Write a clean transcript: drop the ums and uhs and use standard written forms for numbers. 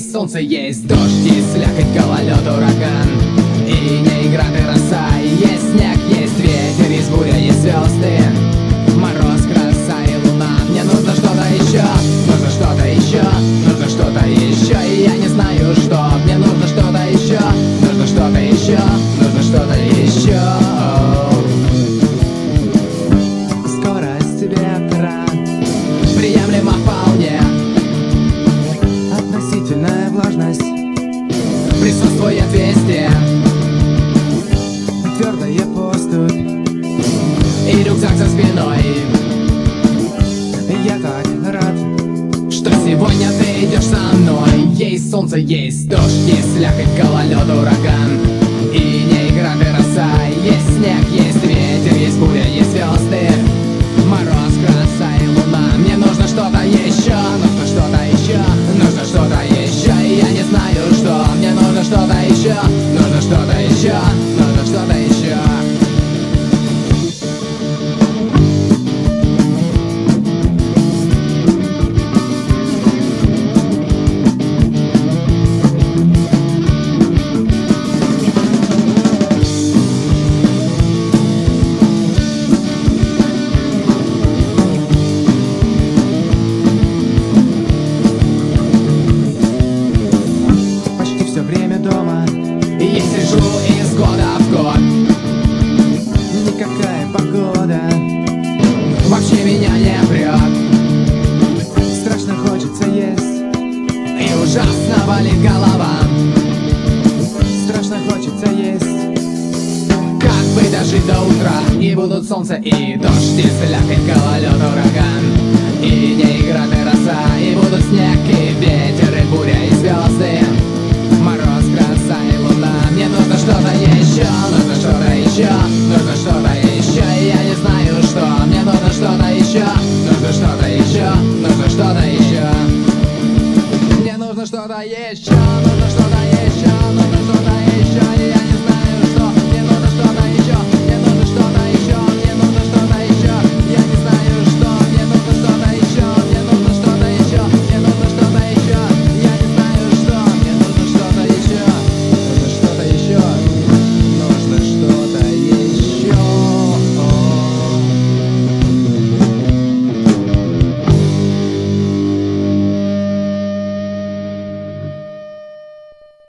Есть солнце, есть дождь, и слякоть, гололед, ураган. И не игра, ты роса. Есть снег, есть ветер, есть буря, есть звезды. Мороз, краса и луна. Мне нужно что-то еще, нужно что-то еще, нужно что-то еще. И я не знаю, что. Мне нужно что-то еще, нужно что-то еще, нужно что-то еще. Скорость ветра приемлема вполне. Относительная влажность присутствует везде. Твердая поступь и рюкзак за спиной. Я так рад, что сегодня ты идешь со мной. Есть солнце, есть дождь, есть слякоть, гололед, ураган. И не игра, ты роса. Есть снег, есть ветер, есть буря, есть звезды. Мороз, краса и луна. Мне нужно что-то еще, нужно что-то еще, нужно что-то еще. И я не знаю, что. Мне нужно что-то еще, нужно что-то еще, нужно что-то еще. И сижу из года в год. Никакая погода вообще меня не прет. Страшно хочется есть, и ужасно болит голова. Страшно хочется есть. Как бы дожить до утра, и будут солнце и дождь, и слякоть, гололед, ураган.